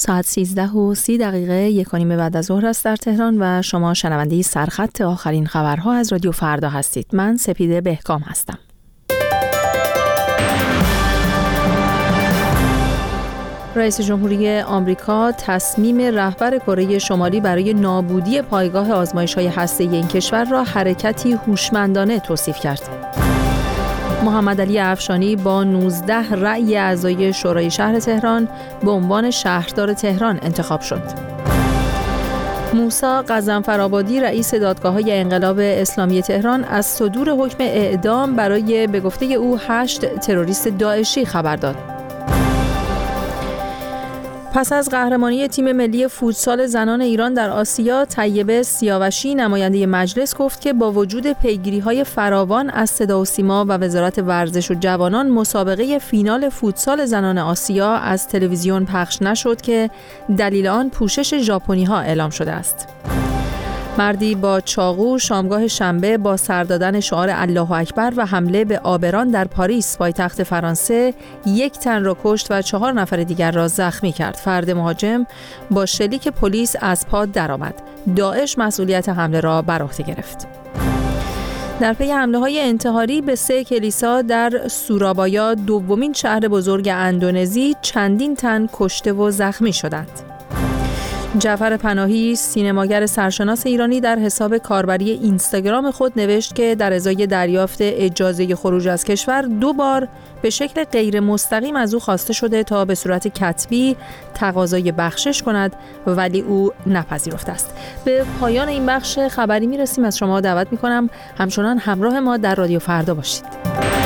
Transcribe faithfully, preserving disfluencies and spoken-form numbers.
ساعت سیزده و سی دقیقه یک و نیم بعد از ظهر است در تهران و شما شنونده سرخط آخرین خبرها از رادیو فردا هستید. من سپیده بهکام هستم. رئیس جمهوری آمریکا تصمیم رهبر کره شمالی برای نابودی پایگاه آزمایش‌های هسته‌ای این کشور را حرکتی هوشمندانه توصیف کرد. محمد علی افشانی با نوزده رأی اعضای شورای شهر تهران به عنوان شهردار تهران انتخاب شد. موسی غضنفرآبادی رئیس دادگاه‌های انقلاب اسلامی تهران از صدور حکم اعدام برای به گفته او هشت تروریست داعشی خبر داد. پس از قهرمانی تیم ملی فوتسال زنان ایران در آسیا، طیبه سیاوشی نماینده مجلس گفت که با وجود پیگیری‌های فراوان از صدا و سیما و وزارت ورزش و جوانان، مسابقه فینال فوتسال زنان آسیا از تلویزیون پخش نشد که دلیل آن پوشش ژاپنی‌ها اعلام شده است. مردی با چاقو شامگاه شنبه با سر دادن شعار الله اکبر و حمله به آبران در پاریس پایتخت فرانسه یک تن را کشت و چهار نفر دیگر را زخمی کرد. فرد مهاجم با شلیک پلیس از پا درآمد. داعش مسئولیت حمله را بر عهده گرفت. در پی حمله‌های انتحاری به سه کلیسا در سورابایا، دومین شهر بزرگ اندونزی، چندین تن کشته و زخمی شدند. جعفر پناهی، سینماگر سرشناس ایرانی، در حساب کاربری اینستاگرام خود نوشت که در ازای دریافت اجازه خروج از کشور دو بار به شکل غیر مستقیم از او خواسته شده تا به صورت کتبی تقاضای بخشش کند، ولی او نپذیرفته است. به پایان این بخش خبری میرسیم. از شما دعوت میکنم همچنان همراه ما در رادیو فردا باشید.